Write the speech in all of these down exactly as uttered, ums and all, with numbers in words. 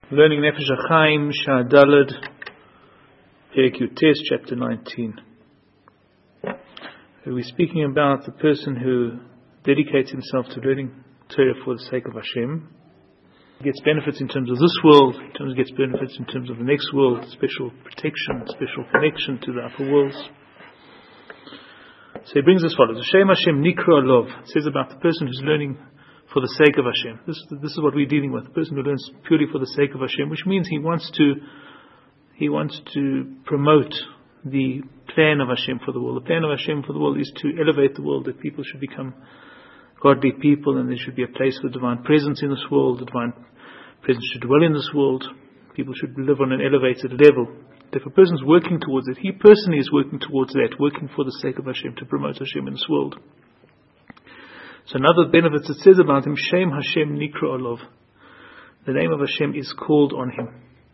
Learning Nefesh HaChaim, Shah Daled, Perek Yutes, chapter nineteen. We're speaking about the person who dedicates himself to learning Torah for the sake of Hashem. He gets benefits in terms of this world, in terms of gets benefits in terms of the next world, special protection, special connection to the upper worlds. So he brings as follows: Hashem Hashem Nikra Lov. It says about the person who's learning for the sake of Hashem. This, this is what we're dealing with. The person who learns purely for the sake of Hashem, which means he wants to he wants to promote the plan of Hashem for the world. The plan of Hashem for the world is to elevate the world, that people should become godly people, and there should be a place for divine presence in this world. The divine presence should dwell in this world. People should live on an elevated level. If a person is working towards it, he personally is working towards that, working for the sake of Hashem, to promote Hashem in this world. So another benefit it says about him, Shem Hashem Nikra Olov. The name of Hashem is called on him.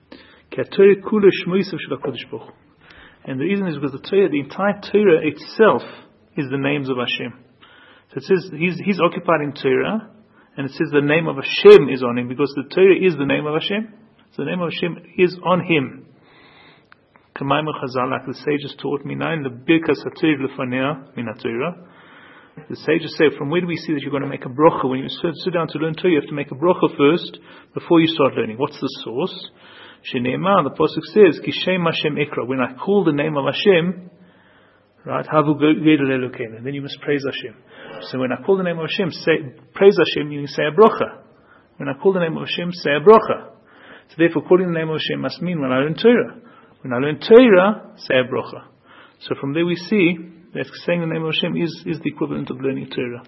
And the reason is because the Torah, the entire Torah itself, is the names of Hashem. So it says he's, he's occupied in Torah, and it says the name of Hashem is on him, because the Torah is the name of Hashem. So the name of Hashem is on him. Kamaim Chazal, like the sages taught me, nine the Birkas HaTorah Lefanea Min HaTorah. The sages say, from where do we see that you're going to make a bracha? When you sit down to learn Torah, you have to make a bracha first before you start learning. What's the source? Shene'emar, the pasuk says, Ki Shem Hashem Ekra. When I call the name of Hashem, right, Havu Gedol Elokeinu, then you must praise Hashem. So when I call the name of Hashem, say praise Hashem, you say a bracha. When I call the name of Hashem, say a bracha. So therefore, calling the name of Hashem must mean when I learn Torah. When I learn Torah, say a bracha. So from there we see that saying the name of Hashem is, is the equivalent of learning Torah.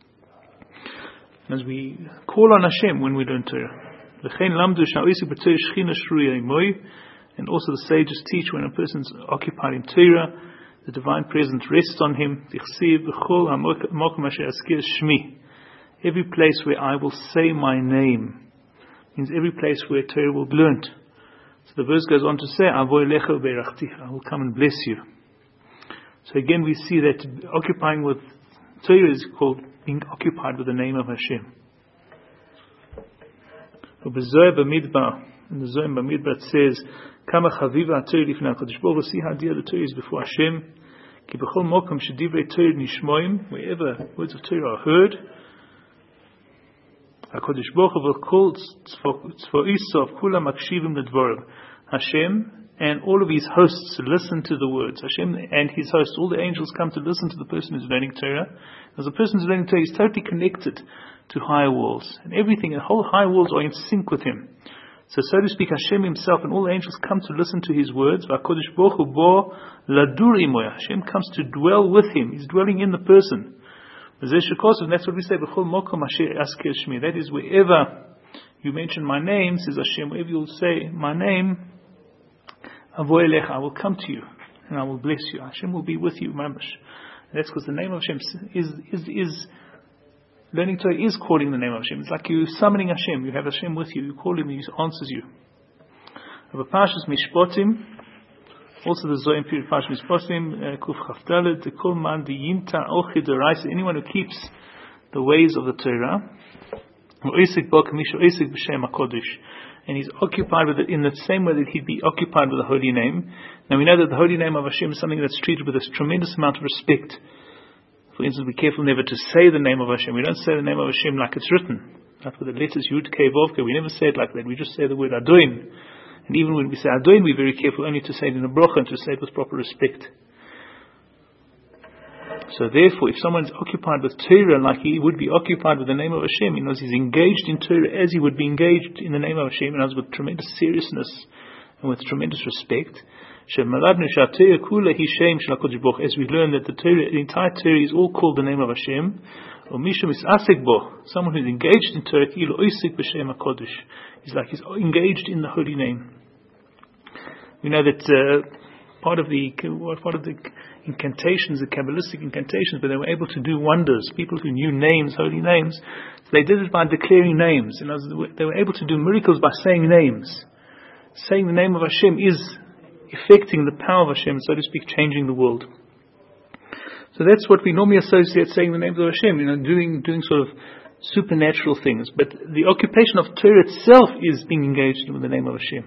As we call on Hashem when we learn Torah. And also the sages teach when a person is occupied in Torah, the divine presence rests on him. Every place where I will say my name means every place where Torah will be learnt. So the verse goes on to say, I will come and bless you. So again we see that occupying with Torah is called being occupied with the name of Hashem. In the Zohar Bamidbar it says, Kama chaviva Torah lifnei HaKadosh Baruch Hu, see how dear the Torah is before Hashem. Ki b'chol mokom shedivrei Torah nishmoim, wherever words of Torah are heard, HaKadosh Baruch Hu will call tzvo'iso of kulam makshivim ledvorim. Hashem and all of his hosts listen to the words. Hashem and his hosts, all the angels come to listen to the person who's learning Torah. As the person who's learning Torah is totally connected to higher worlds. And everything, the whole higher worlds are in sync with him. So, so to speak, Hashem himself and all the angels come to listen to his words. Hashem comes to dwell with him. He's dwelling in the person. And that's what we say, that is, wherever you mention my name, says Hashem, wherever you'll say my name, I will come to you and I will bless you. Hashem will be with you, mamash. That's because the name of Hashem is is is learning Torah is calling the name of Hashem. It's like you summoning Hashem. You have Hashem with you. You call him, he answers you. Of Parshas Mishpatim, also the Zohar period Parshas Mishpatim, Kuf Chavdaled, the Kol Man the Yimta Ochid Reis. Anyone who keeps the ways of the Torah, Oisik Bok Misho Oisik B'Shem HaKodesh. And he's occupied with it in the same way that he'd be occupied with the holy name. Now we know that the holy name of Hashem is something that's treated with a tremendous amount of respect. For instance, be careful never to say the name of Hashem. We don't say the name of Hashem like it's written. Not with the letters Yud, Kei, Vav, Kei. We never say it like that. We just say the word Adoin. And even when we say Adoin, we're very careful only to say it in a bracha and to say it with proper respect. So therefore, if someone is occupied with Torah like he would be occupied with the name of Hashem, he knows he's engaged in Torah as he would be engaged in the name of Hashem, and knows with tremendous seriousness and with tremendous respect. As we learn that the Torah, the entire Torah is all called the name of Hashem. Someone who's engaged in Torah, he's like he's engaged in the holy name. We know that uh, part of the part of the incantations, the Kabbalistic incantations, but they were able to do wonders. People who knew names, holy names, they did it by declaring names. You know, they were able to do miracles by saying names. Saying the name of Hashem is affecting the power of Hashem, so to speak, changing the world. So that's what we normally associate saying the names of Hashem. You know, doing doing sort of supernatural things. But the occupation of Torah itself is being engaged in with the name of Hashem.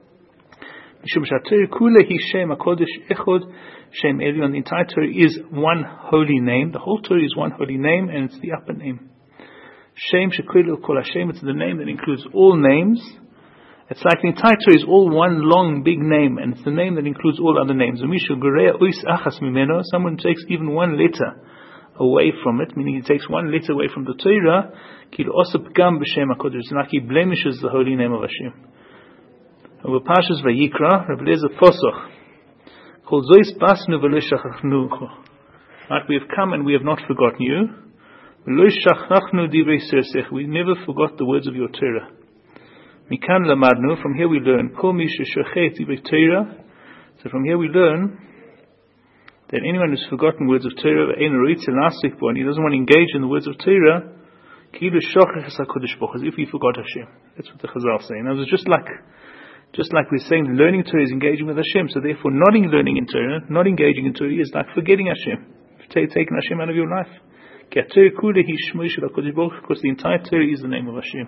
The entire Torah is one holy name. The whole Torah is one holy name, and it's the upper name. Shem Shekulu Kol Hashem. It's the name that includes all names. It's like the entire Torah is all one long big name, and it's the name that includes all other names. Someone takes even one letter away from it, meaning he takes one letter away from the Torah, it's like he blemishes the holy name of Hashem. Over Parshas Vayikra, Rabbi Eliezer Posoch, called Zois Basnu v'lo shachachnu. Right, we have come and we have not forgotten you. V'lo shachachnu divrei sersech. We never forgot the words of your Torah. Mikan lamadnu. From here we learn. Kol mi sheshochet divrei Torah. So from here we learn that anyone who's forgotten words of Torah, and he doesn't want to engage in the words of Torah, as if he forgot Hashem. That's what the Chazal say. Now, it's just like, just like we're saying, learning Torah is engaging with Hashem. So therefore, not learning in Torah, not engaging in Torah, is like forgetting Hashem, taking Hashem out of your life. Because the entire Torah is the name of Hashem.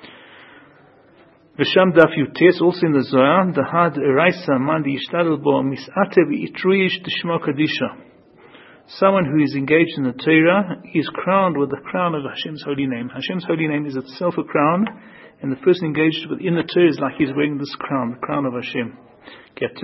V'sham daf yutes, also in the Zohar, the had eraisa man yishtadel bo misate v'itruyish tishma kadisha. Someone who is engaged in the Torah is crowned with the crown of Hashem's holy name. Hashem's holy name is itself a crown, and the person engaged within the Torah is like he's wearing this crown, the crown of Hashem. Because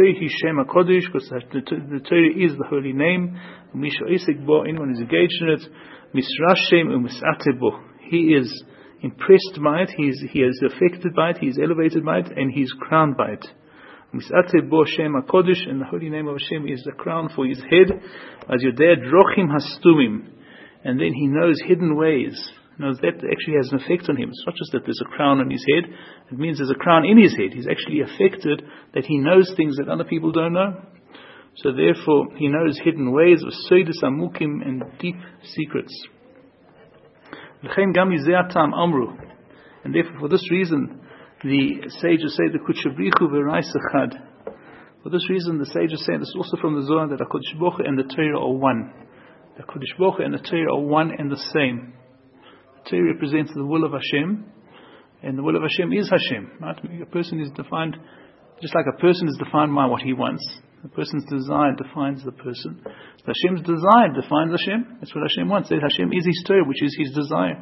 the Torah is the holy name. Anyone who is engaged in it, misrashem u'misate bo. He is impressed by it, he is, he is affected by it, he is elevated by it, and he is crowned by it. Misate bo Shem HaKodesh, and the holy name of Hashem is the crown for his head. As your dad drochim hastumim, and then he knows hidden ways. Knows that actually has an effect on him. It's not just that there's a crown on his head, it means there's a crown in his head. He's actually affected that he knows things that other people don't know. So therefore, he knows hidden ways of soidus amukim and deep secrets. And therefore, for this reason, the sages say the kutshabrichu v'raisachad. For this reason, the sages say, this is also from the Zohar, that HaKadosh Baruch Hu and the Torah are one. The HaKadosh Baruch Hu and the Torah are one and the same. The Torah represents the will of Hashem, and the will of Hashem is Hashem. Right? A person is defined, just like a person is defined by what he wants. A person's desire defines the person. So Hashem's desire defines Hashem. That's what Hashem wants. That Hashem is His Torah, which is His desire.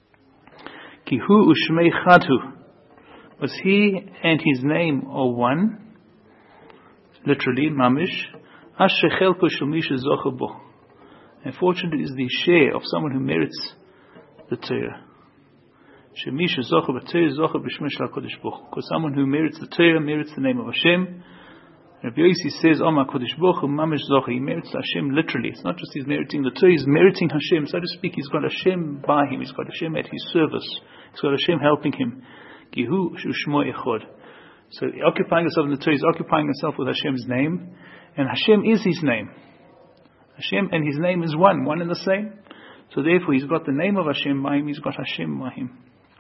Ki hu u'shmei chadhu. Was He and His name are one. Literally, mamish. Asher chelko shel mi shezocha bo. And fortunate is the share of someone who merits the Torah. Shemi shezocha b'Torah zocha b'shmei shel HaKadosh Baruch Hu. Because someone who merits the Torah merits the name of Hashem. Rabbi Yossi says, "Oma Kodesh Baruch Hu mamish zocha." He merits Hashem literally. It's not just he's meriting the Torah; he's meriting Hashem, so to speak. He's got Hashem by him. He's got Hashem at his service. He's got Hashem helping him. Gihu shushmo echod. So occupying himself in the Torah is occupying himself with Hashem's name, and Hashem is His name. Hashem and His name is one, one and the same. So therefore, he's got the name of Hashem by him. He's got Hashem by him.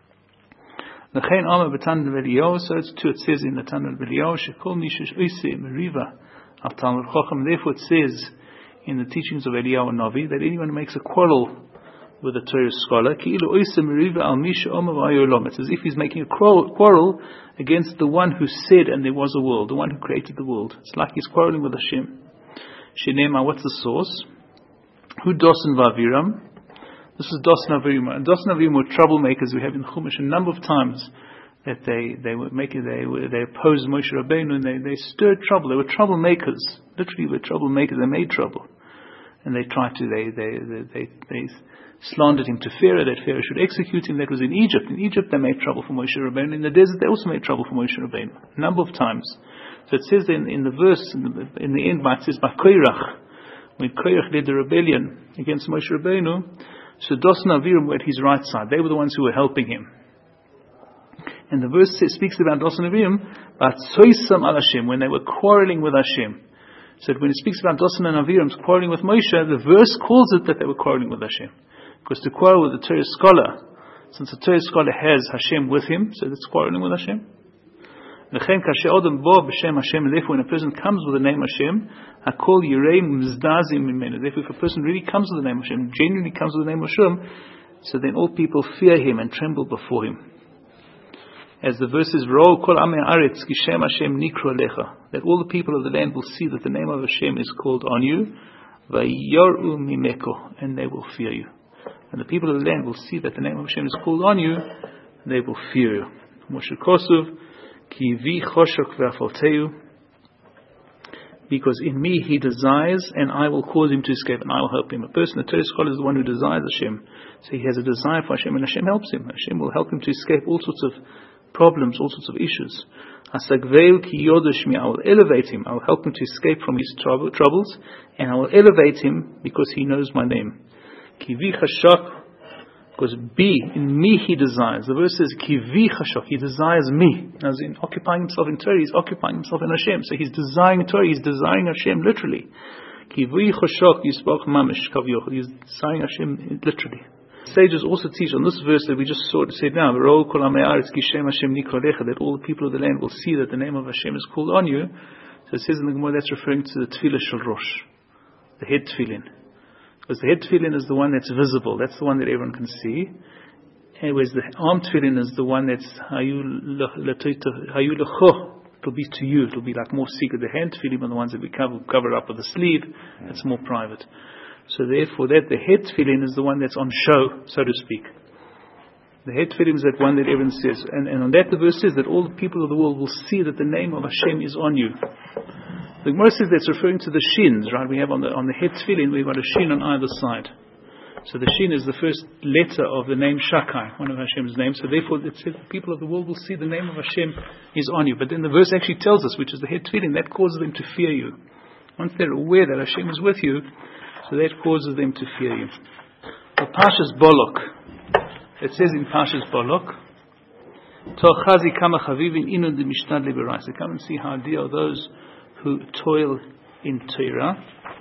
So it's true, it says in the Tanna B'Eliyahu, Shekol Mishesh Oiseh Meriva Al Talmud Chacham. Therefore it says in the teachings of Eliyahu Navi that anyone who makes a quarrel with a Torah scholar, Ki'ilu Oiseh Meriva Al Misha Omer V'Ayolom. It's as if he's making a quarrel against the one who said and there was a world, the one who created the world. It's like he's quarreling with Hashem. Shenema, what's the source? Hu Dosan V'Aviram. This is Dosan Avirim. And Dosan Avirim were troublemakers. We have in the Chumash a number of times that they they were making they were, they opposed Moshe Rabbeinu and they, they stirred trouble. They were troublemakers. Literally, they were troublemakers. They made trouble, and they tried to they they they they, they slandered him to Pharaoh that Pharaoh should execute him. That was in Egypt. In Egypt, they made trouble for Moshe Rabbeinu. In the desert, they also made trouble for Moshe Rabbeinu a number of times. So it says in in the verse in the, in the end, it says by Korach, when Korach led the rebellion against Moshe Rabbeinu. So Dosan Avirim were at his right side. They were the ones who were helping him. And the verse says, speaks about Dosan Avirim, but Soisam al Hashem, when they were quarreling with Hashem. So when it speaks about Dosan and Avirim quarreling with Moshe, the verse calls it that they were quarreling with Hashem. Because to quarrel with the Torah scholar, since the Torah scholar has Hashem with him, so that's quarreling with Hashem. And therefore when a person comes with the name Hashem, therefore if a person really comes with the name Hashem, genuinely comes with the name Hashem, So then all people fear him and tremble before him. As the verse says, V'ro kol amei haaretz ki shem Hashem nikro lecha, that all the people of the land will see that the name of Hashem is called on you, v'yor'u mimeko, and they will fear you. And the people of the land will see that the name of Hashem is called on you, and they will fear you. Moshe Kosov, ki vi choshok ve'afalteu, because in me he desires, and I will cause him to escape, and I will help him. A person, a Torah scholar, is the one who desires Hashem. So he has a desire for Hashem, and Hashem helps him. Hashem will help him to escape all sorts of problems, all sorts of issues. Asagveil ki yodesh mi, I will elevate him. I will help him to escape from his trouble, troubles, and I will elevate him because he knows my name. Ki vi chashak, because B, in me he desires. The verse says, Ki vi chashak, he desires me. As in occupying himself in Torah, he's occupying himself in Hashem. So he's desiring Torah, he's desiring Hashem literally. Ki vi chashak yisbach mamish kavyoch, he's desiring Hashem literally. Sages also teach on this verse that we just saw, said now, that all the people of the land will see that the name of Hashem is called on you. So it says in the Gemara that's referring to the Tefillah Shel Rosh, the head tefillin. Because the head tefillin is the one that's visible, that's the one that everyone can see. And whereas the arm tefillin is the one that's hayu lecho, it'll be to you, it'll be like more secret. The hand tefillin are the ones that we cover, cover up with the sleeve, that's more private. So therefore that the head tefillin is the one that's on show, so to speak. The head tefillin is that one that everyone says. And, and on that the verse says that all the people of the world will see that the name of Hashem is on you. The Gemara says that's referring to the shins, right? We have on the on the head tefillin, we've got a shin on either side. So the shin is the first letter of the name Shakai, one of Hashem's names. So therefore it says the people of the world will see the name of Hashem is on you. But then the verse actually tells us, which is the head tefillin, that causes them to fear you. Once they're aware that Hashem is with you, so that causes them to fear you. The Parshas Bolok, it says in Parshas Bolok, Tochazi kama chavivin inu de mishtad liberai. So come and see how dear are those who toil in Torah.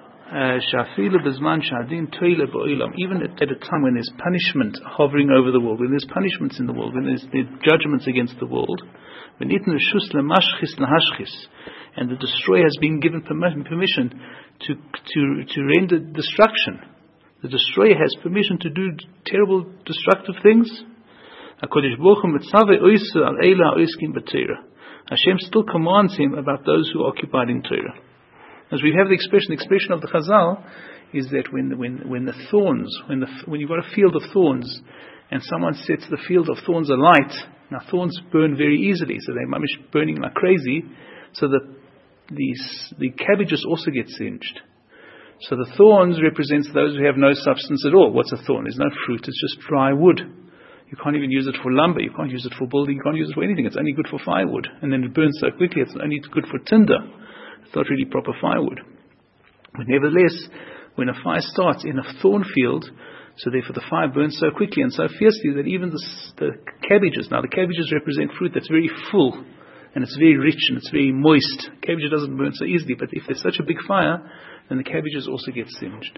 Shafilu bezman shadin toile bo'ilam. Even at a time when there's punishment hovering over the world, when there's punishments in the world, when there's, there's judgments against the world, when itn reshus lemashchis lahashchis, and the destroyer has been given permission to to to render destruction. The destroyer has permission to do terrible, destructive things. HaKadosh Baruch Hu mitzaveh oisu al eila oiskin b'Torah. Hashem still commands him about those who are occupied in Torah. As we have the expression, the expression of the Chazal is that when when when the thorns, when the when you've got a field of thorns, and someone sets the field of thorns alight, now thorns burn very easily, so they're mamish burning like crazy. So the These, the cabbages also get singed. So the thorns represents those who have no substance at all. What's a thorn? There's no fruit, it's just dry wood. You can't even use it for lumber, you can't use it for building, you can't use it for anything. It's only good for firewood. And then it burns so quickly, it's only good for tinder. It's not really proper firewood. But nevertheless, when a fire starts in a thorn field, so therefore the fire burns so quickly and so fiercely that even the, the cabbages, now the cabbages represent fruit that's very full, and it's very rich and it's very moist. Cabbage doesn't burn so easily, but if there's such a big fire, then the cabbages also get singed.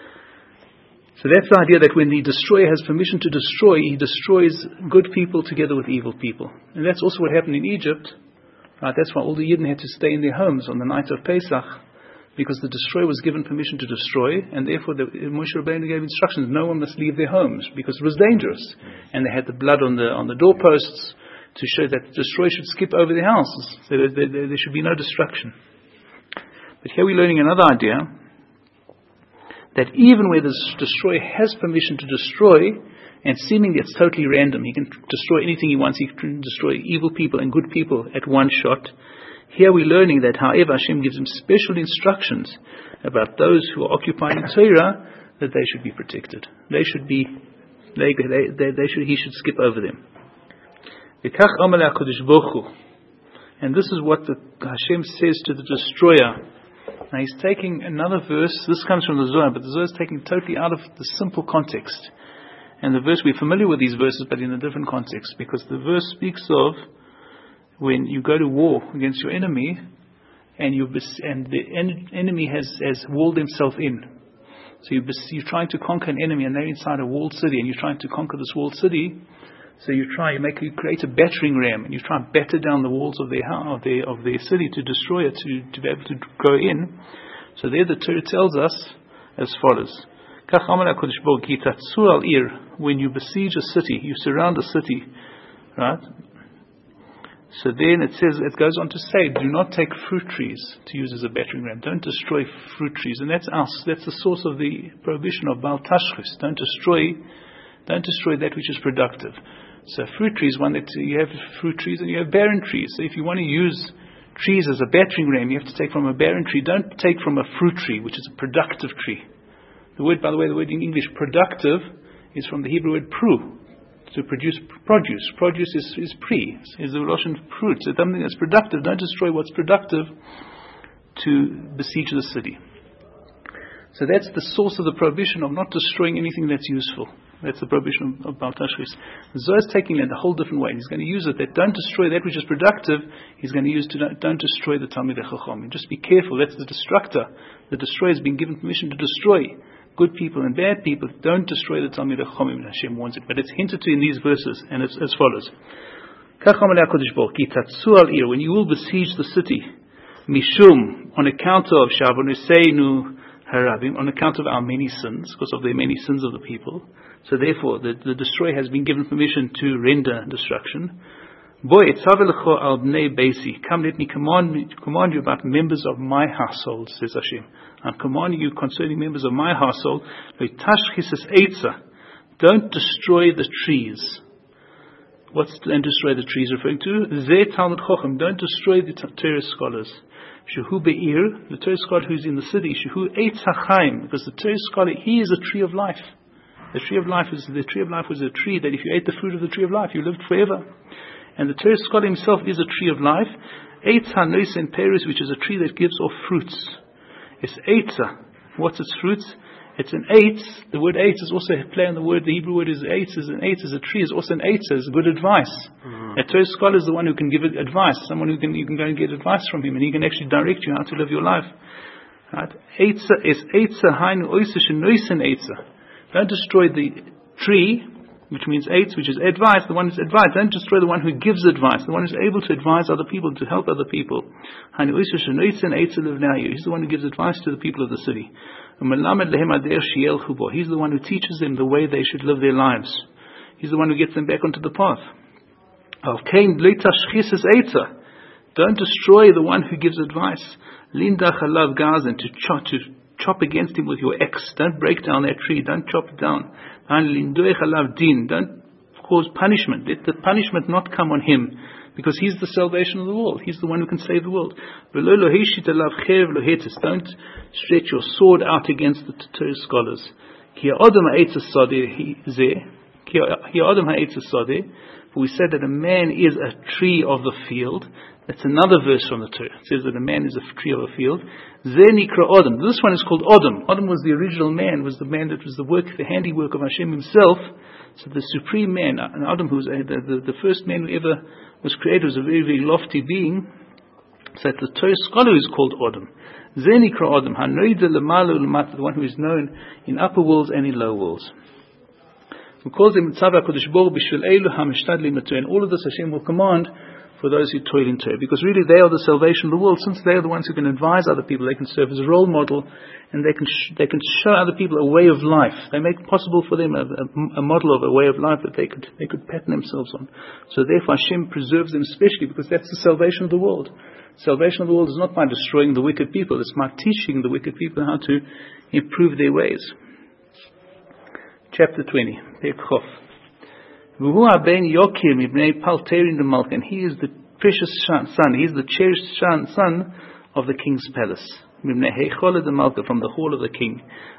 So that's the idea that when the destroyer has permission to destroy, he destroys good people together with evil people. And that's also what happened in Egypt. Right? That's why all the Yidden had to stay in their homes on the night of Pesach, because the destroyer was given permission to destroy, and therefore the, Moshe Rabbeinu gave instructions, no one must leave their homes, because it was dangerous. And they had the blood on the on the doorposts, to show that the destroyer should skip over their houses, so that there, there, there should be no destruction. But here we're learning another idea, that even where the destroyer has permission to destroy, and seemingly it's totally random, he can destroy anything he wants, he can destroy evil people and good people at one shot. Here we're learning that, however, Hashem gives him special instructions about those who are occupying Torah, that they should be protected. They should be, they, they, they, they should, he should skip over them. And this is what the Hashem says to the destroyer. Now he's taking another verse, this comes from the Zohar, but the Zohar is taken totally out of the simple context. And the verse, we're familiar with these verses, but in a different context, because the verse speaks of when you go to war against your enemy, and you and the en- enemy has, has walled himself in. So you you're trying to conquer an enemy, and they're inside a walled city, and you're trying to conquer this walled city. So you try, you make, you create a battering ram, and you try and batter down the walls of their of their of their city to destroy it, to to be able to go in. So there, the Torah tells us as follows: When you besiege a city, you surround a city, right? So then it says, it goes on to say, do not take fruit trees to use as a battering ram. Don't destroy fruit trees, and that's us. That's the source of the prohibition of Baal Tashchis. Don't destroy, don't destroy that which is productive. So fruit trees, one that you have fruit trees and you have barren trees. So if you want to use trees as a battering ram, you have to take from a barren tree. Don't take from a fruit tree, which is a productive tree. The word, by the way, the word in English, productive, is from the Hebrew word pru, to produce produce. Produce is, is pre, is the Russian fruit. So something that's productive. Don't destroy what's productive to besiege the city. So that's the source of the prohibition of not destroying anything that's useful. That's the prohibition of, of Baal Tashchis. Zohar is taking it a whole different way. He's going to use it that don't destroy that which is productive. He's going to use to don't, don't destroy the Talmidei Chacham. Just be careful. That's the destructor. The destroyer has been given permission to destroy good people and bad people. Don't destroy the Talmidei Chacham. Hashem warns it. But it's hinted to in these verses, and it's as follows: when you will besiege the city, mishum, on account of Shavonuseinu Harabim, on account of our many sins, because of the many sins of the people. So therefore, the, the destroyer has been given permission to render destruction. Boy, etzavelcho al bnei beisi. Come, let me command, command you about members of my household, says Hashem. I'm commanding you concerning members of my household. Don't destroy the trees. What's don't destroy the trees referring to? Zeh Talmud Chochem. Don't destroy the Torah scholars. Shehu be'ir, the Torah scholar who's in the city. Shehu eitz hachaim, because the Torah scholar, he is a tree of life. The tree of life is the tree of life was a tree that if you ate the fruit of the tree of life, you lived forever. And the Torah scholar himself is a tree of life. Eitz hanoisen peris, which is a tree that gives off fruits. It's eitza. What's its fruits? It's an eitz. The word eitz is also a play on the word. The Hebrew word is eitz. Is an eitz is a tree. Is also an eitz. Is good advice. Mm-hmm. A Torah scholar is the one who can give advice. Someone who can you can go and get advice from him, and he can actually direct you how to live your life. Right? Eitza is eitza hainu oisish noisen eitza. Don't destroy the tree, which means eitz, which is advice. The one who's advice. Don't destroy the one who gives advice. The one who's able to advise other people, to help other people. Hainu oisish noisen eitza livnayu. He's the one who gives advice to the people of the city. He's the one who teaches them the way they should live their lives. He's the one who gets them back onto the path. Don't destroy the one who gives advice. To chop, to chop against him with your axe. Don't break down that tree. Don't chop it down. Don't cause punishment. Let the punishment not come on him, because he's the salvation of the world. He's the one who can save the world. Don't stretch your sword out against the Torah scholars. For we said that a man is a tree of the field. That's another verse from the Torah. It says that a man is a tree of a field. This one is called Adam. Adam was the original man, was the man that was the work, the handiwork of Hashem himself. So the supreme man, and Adam, who was a, the, the, the first man who ever was created, was a very, very lofty being. So that the Torah scholar is called Adam. Zenikra Adam, the one who is known in upper worlds and in lower worlds. And all of this Hashem will command for those who toil in Torah, because really they are the salvation of the world. Since they are the ones who can advise other people, they can serve as a role model, and they can sh- they can show other people a way of life. They make it possible for them a, a, a model of a way of life that they could they could pattern themselves on. So therefore Hashem preserves them especially, because that's the salvation of the world. Salvation of the world is not by destroying the wicked people; it's by teaching the wicked people how to improve their ways. Chapter twenty, Pekhof. And he is the precious son, he is the cherished son of the king's palace. From the hall of the king.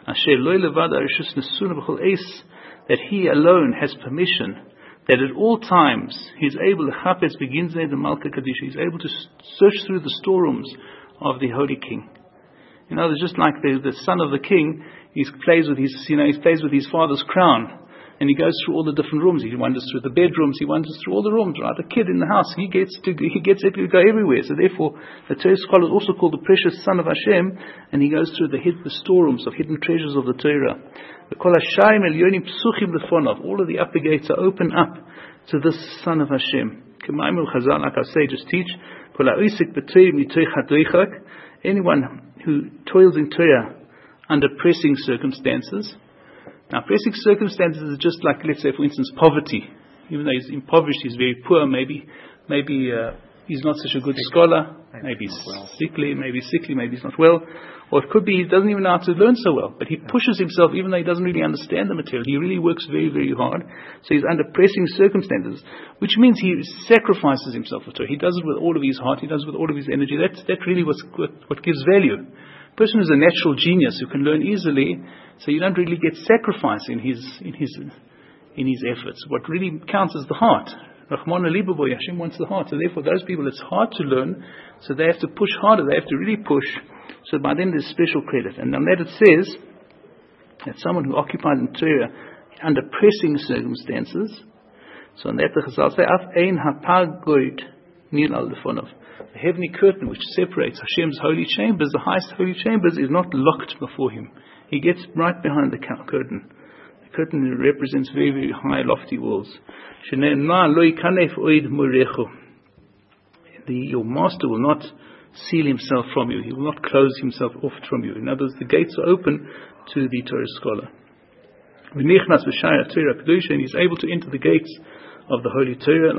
That he alone has permission, that at all times he is able to he's able to search through the storerooms of the holy king. You know, it's just like the, the son of the king, he plays with his, you know, he plays with his father's crown. And he goes through all the different rooms. He wanders through the bedrooms. He wanders through all the rooms. Right, a kid in the house, he gets to he gets to go everywhere. So therefore, the Torah scholar is also called the precious son of Hashem, and he goes through the hidden storerooms of hidden treasures of the Torah. All of the upper gates are open up to this son of Hashem. Like I say, just teach. Anyone who toils in Torah under pressing circumstances. Now, pressing circumstances is just like, let's say, for instance, poverty. Even though he's impoverished, he's very poor, maybe, maybe uh, he's not such a good scholar, maybe he's well. sickly, maybe sickly, maybe he's not well, or it could be he doesn't even know how to learn so well, but he pushes himself even though he doesn't really understand the material. He really works very, very hard, so he's under pressing circumstances, which means he sacrifices himself for Torah. He does it with all of his heart, he does it with all of his energy. That's that really what's, what, what gives value. A person who's a natural genius who can learn easily, so you don't really get sacrifice in his in his in his efforts. What really counts is the heart. Rahman al-Libaboy, Hashem wants the heart. So therefore those people it's hard to learn, so they have to push harder, they have to really push. So by then there's special credit. And on that it says that someone who occupies in Torah under pressing circumstances, so on that the Chazal say, Af ein hapagoid nil al lefonov. The heavenly curtain which separates Hashem's holy chambers, the highest holy chambers, is not locked before him. He gets right behind the curtain. The curtain represents very, very high, lofty walls. The, your master will not seal himself from you. He will not close himself off from you. In other words, the gates are open to the Torah scholar. And he's able to enter the gates of the Holy Torah,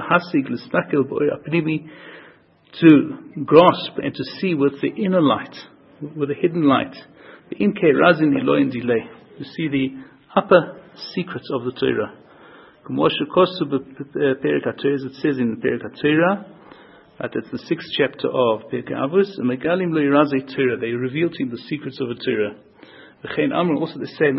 to grasp and to see with the inner light, with the hidden light, to see the upper secrets of the Torah. As it says in Perek HaTorah, that's the sixth chapter of Perkei Avos, they reveal to him the secrets of the Torah. Also they say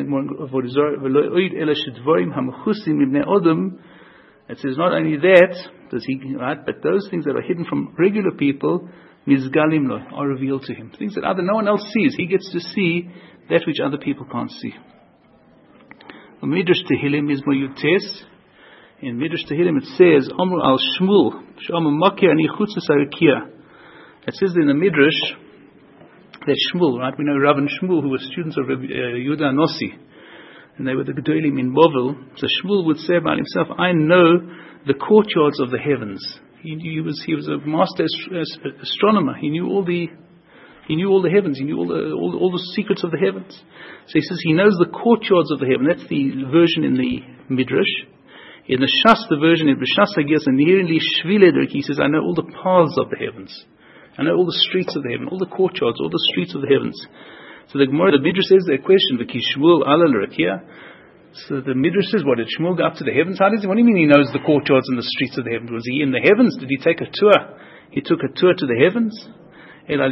it says not only that, does he, right, but those things that are hidden from regular people, mizgalim lo, are revealed to him. Things that other no one else sees. He gets to see that which other people can't see. Midrash Tehillim is Yutes. In Midrash Tehillim it says, Amr al Shmuel, Sh'amr Makir ani chutzes harakia. It says in the Midrash that Shmuel, right, we know Rav and Shmuel, who were students of uh, Yehuda Nossi, and they were the Gedolim in Bovel. So Shmuel would say about himself, I know the courtyards of the heavens. He, he was he was a master ast- astronomer. He knew all the he knew all the heavens. He knew all the all, all the secrets of the heavens. So he says he knows the courtyards of the heaven. That's the version in the Midrash. In the Shas, the version in B'Shas Hagias and nearly Shvilederik, he says, I know all the paths of the heavens. I know all the streets of the heaven, all the courtyards, all the streets of the heavens. So the Gemara, the Midrash says the question, V'ki Shmuel ala l'rakia. So the Midrash says, what, did Shmuel go up to the heavens? How does he, what do you mean he knows the courtyards and the streets of the heavens? Was he in the heavens? Did he take a tour? He took a tour to the heavens? Rather,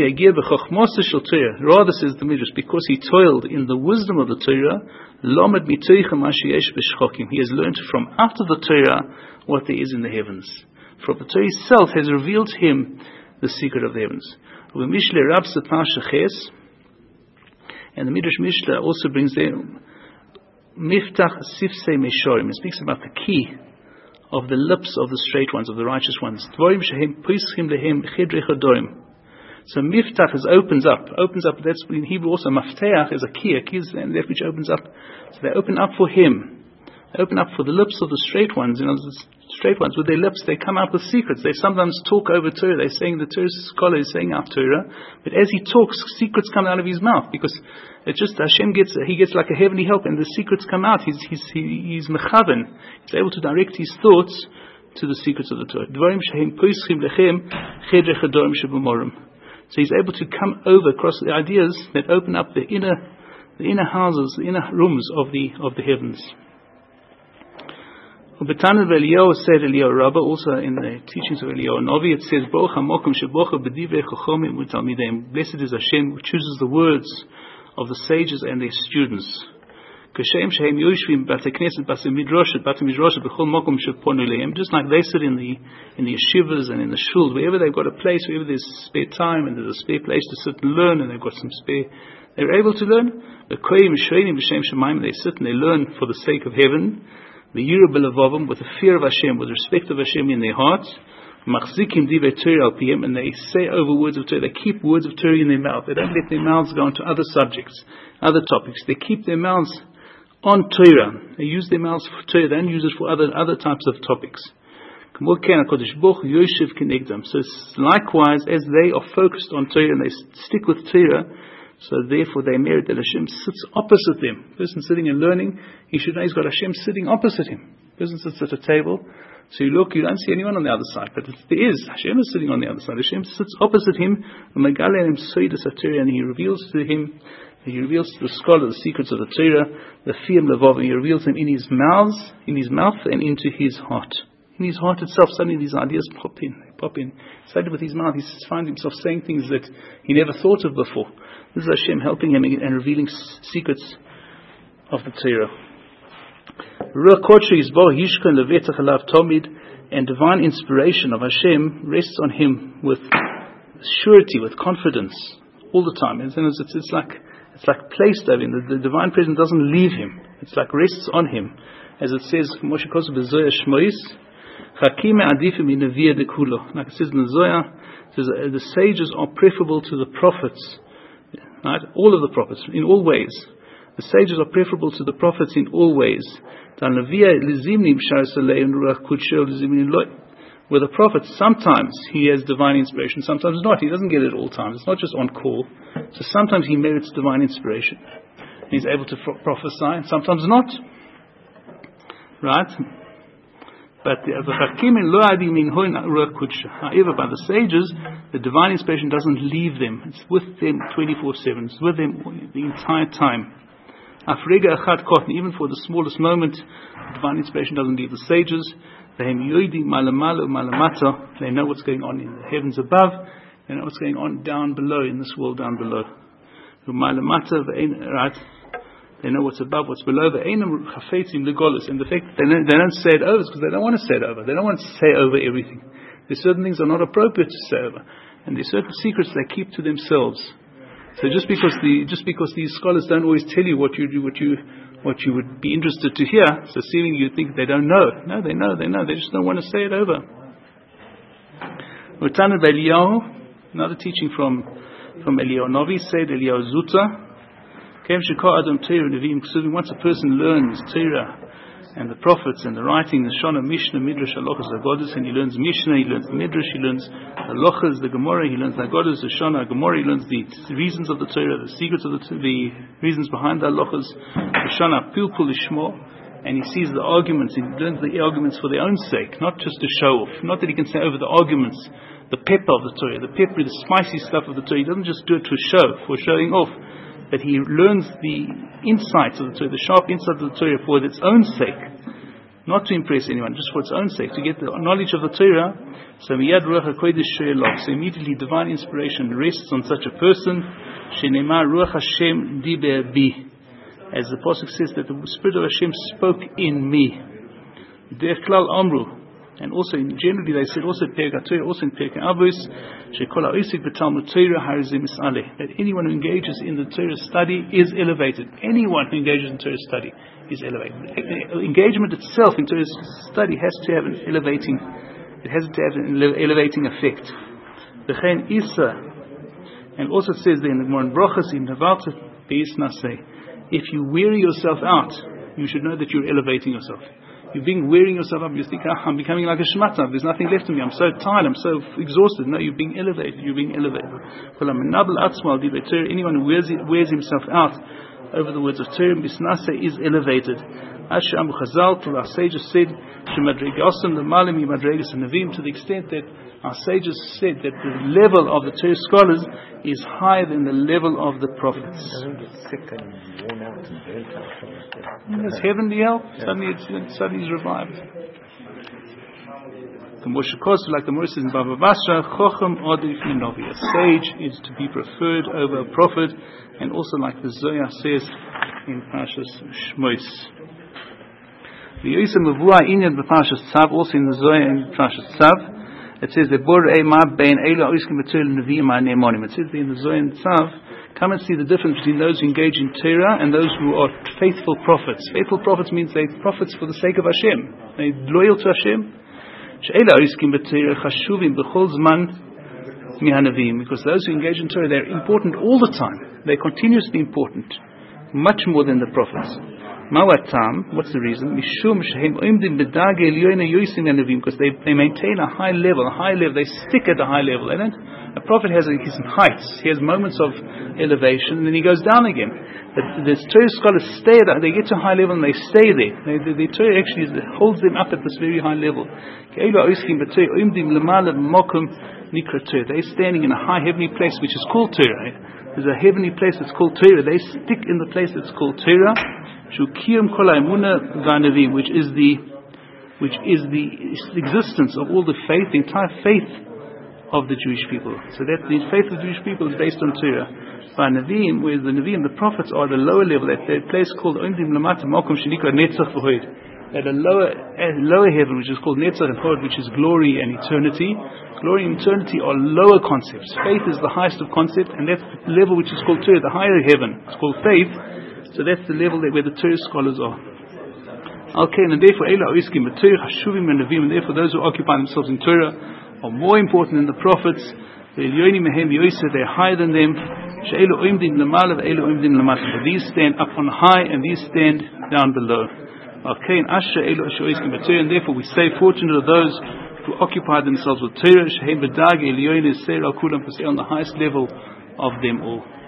says the Midrash, because he toiled in the wisdom of the Torah, he has learned from out of the Torah what there is in the heavens. For the Torah itself has revealed to him the secret of the heavens. And the Midrash Mishnah also brings there Miftach Sifsei Meshorim. It speaks about the key of the lips of the straight ones, of the righteous ones. So Miftach is opens up, opens up. That's in Hebrew also. Mafteach is a key, a key is that which opens up. So they open up for him. They open up for the lips of the straight ones. You know, the straight ones with their lips, they come out with secrets. They sometimes talk over Torah. They're saying the Torah scholar is saying out Torah, but as he talks, secrets come out of his mouth because it's just Hashem gets he gets like a heavenly help, and the secrets come out. He's he's he, he's mechaven. He's able to direct his thoughts to the secrets of the Torah. So he's able to come over across the ideas that open up the inner the inner houses, the inner rooms of the of the heavens. B'Tanan Eliyahu said Eliyahu Rabbah, also in the teachings of Eliyahu Novi, it says, blessed is Hashem who chooses the words of the sages and their students. Just like they sit in the in the yeshivas and in the shul, wherever they've got a place, wherever there's spare time and there's a spare place to sit and learn, and they've got some spare, they're able to learn. They sit and they learn for the sake of heaven. The Yirah with the fear of Hashem, with respect of Hashem in their hearts, Machzikim Divei Torah Al Piyem, and they say over words of Torah. They keep words of Torah in their mouth. They don't let their mouths go into other subjects, other topics. They keep their mouths on Torah. They use their mouths for Torah. They don't use it for other other types of topics. So likewise, as they are focused on Torah and they stick with Torah, So therefore they merit that Hashem sits opposite them. The person sitting and learning, he should know he's got Hashem sitting opposite him. The person sits at a table, so you look, you don't see anyone on the other side, but there is. Hashem is sitting on the other side. Hashem sits opposite him, and he reveals to him, he reveals to the scholar the secrets of the Torah, the Fiyam Levov, and he reveals them in his mouth, in his mouth, and into his heart. In his heart itself, suddenly these ideas pop in. They pop in. Suddenly with his mouth, he finds himself saying things that he never thought of before. This is Hashem helping him and revealing secrets of the Torah. And divine inspiration of Hashem rests on him with surety, with confidence, all the time. And it's, it's, it's like it's like placed over him. The, the divine presence doesn't leave him. It's like rests on him, as it says, Moshe Kosev b'Zohar Shmois. Like it says in the Zohar, it says, uh, the sages are preferable to the prophets. Right? All of the prophets, in all ways. The sages are preferable to the prophets in all ways. Where the prophet, sometimes he has divine inspiration, sometimes not. He doesn't get it all times. It's not just on call. So sometimes he merits divine inspiration. He's able to pro- prophesy, and sometimes not. Right? But however, by the sages, the divine inspiration doesn't leave them. It's with them twenty-four seven. It's with them the entire time. Even for the smallest moment, divine inspiration doesn't leave the sages. They know what's going on in the heavens above. They know what's going on down below, in this world down below. Right? They know what's above, what's below. And the fact they don't, they don't say it over is because they don't want to say it over. They don't want to say over everything. There's certain things that are not appropriate to say over, and there's certain secrets they keep to themselves. So just because the just because these scholars don't always tell you what you do, what you what you would be interested to hear, so seeming you think they don't know. No, they know, they know. They just don't want to say it over. Another teaching from from Eliyahu Novi said, Eliyahu Zuta. Once a person learns Torah and the prophets and the writing, the Shana, Mishnah, Midrash, Halachas, Agodas, and he learns Mishnah, he learns the Midrash, he learns Halachas, the Gemara, he learns the Agodas, the Shana, Gemara, he learns the reasons of the Torah, the secrets of the the reasons behind the Halachas, the Shana, Pilpul Ishmo, and he sees the arguments, he learns the arguments for their own sake, not just to show off, not that he can say over the arguments, the pepper of the Torah, the peppery, the spicy stuff of the Torah. He doesn't just do it to show, for showing off. That he learns the insights of the Torah, the sharp insights of the Torah for its own sake, not to impress anyone, just for its own sake, to get the knowledge of the Torah. So miyad ruach hakodesh she'elok. So immediately divine inspiration rests on such a person. She'nemar ruach Hashem diber bi, as the pasuk says that the Spirit of Hashem spoke in me. Derech klal amru. And also, generally, they said also in Perek HaTorah, also in Perek Avos, Shekol ha'osik b'talmud Torah harizim mis'aleh, that anyone who engages in the Torah study is elevated. Anyone who engages in Torah study is elevated. Engagement itself in Torah study has to have an elevating, it has to have an elevating effect. V'chein isa, and also it says there in the Gemara in Brochas in Nevarta beis naseh, if you weary yourself out, you should know that you're elevating yourself. You're being wearing yourself up. You think, ah, I'm becoming like a shmata. There's nothing left of me. I'm so tired. I'm so exhausted. No, you're being elevated. You're being elevated. Anyone who wears, wears himself out over the words of Torah, bisnase, is elevated. Asham Chazal, till our sages said, Shemadregasim l'malim yimadregas hanavim, to the extent that our sages said that the level of the Torah scholars is higher than the level of the prophets. Doesn't get sick and worn out and burnt out. There's heavenly help. Suddenly, it's, suddenly he's revived. The Moshe Kosev, like the Moshe says in Bava Basra, Chochem Odif Minovi. A sage is to be preferred over a prophet, and also like the Zohar says in Parshas Shmois. The Yisem Mavua Inyan B'Parshas Tzav, also in the Zohar in Parshas Tzav, it says that Borei Ma Bein Eila Oiskim B'Torah Nevi'im HaNe'emonim. It says in the Zohar in Tzav, come and see the difference between those who engage in Torah and those who are faithful prophets. Faithful prophets means they're prophets for the sake of Hashem. They're loyal to Hashem. Because those who engage in Torah, they're important all the time. They're continuously important, much more than the prophets. Mawatam, what's the reason? Mishum shehem oimdim bedage elyoina yosim yanavim, because they they maintain a high level, a high level. They stick at a high level. They don't. A prophet has his heights. He has moments of elevation, and then he goes down again. The, the Torah scholars stay at. They get to a high level and they stay there. They, the, the Torah actually is, holds them up at this very high level. They're standing in a high heavenly place which is called Torah. There's a heavenly place that's called Torah. They stick in the place that's called Torah, which is the which is the existence of all the faith, the entire faith of the Jewish people. So that the faith of the Jewish people is based on Torah. By Nevi'im, whereas the Nevi'im, the prophets, are at the lower level, at a place called Oimdim Lamata Malkum Shenikra Netzach V'Hod, at a lower a lower heaven, which is called Netzach and Hod, which is glory and eternity. Glory and eternity are lower concepts. Faith is the highest of concepts, and that's the level which is called Torah, the higher heaven. It's called faith. So that's the level that where the Torah scholars are. Okay, and therefore, Eila Oiskim B'Torah Hashuvim and Nevi'im, and therefore those who occupy themselves in Torah are more important than the prophets. The Elyonim Mehem Yoser, they're higher than them. She'elu Oimdim Lamala Ve'elu Oimdim Lamata. These stand up on high and these stand down below. Okay, and Asher Elu Asher Oiskim B'Torah, and therefore we say fortunate are those who occupy themselves with Torah. Shehem B'Dag Elyonim Seir Al Kulam, on the highest level of them all.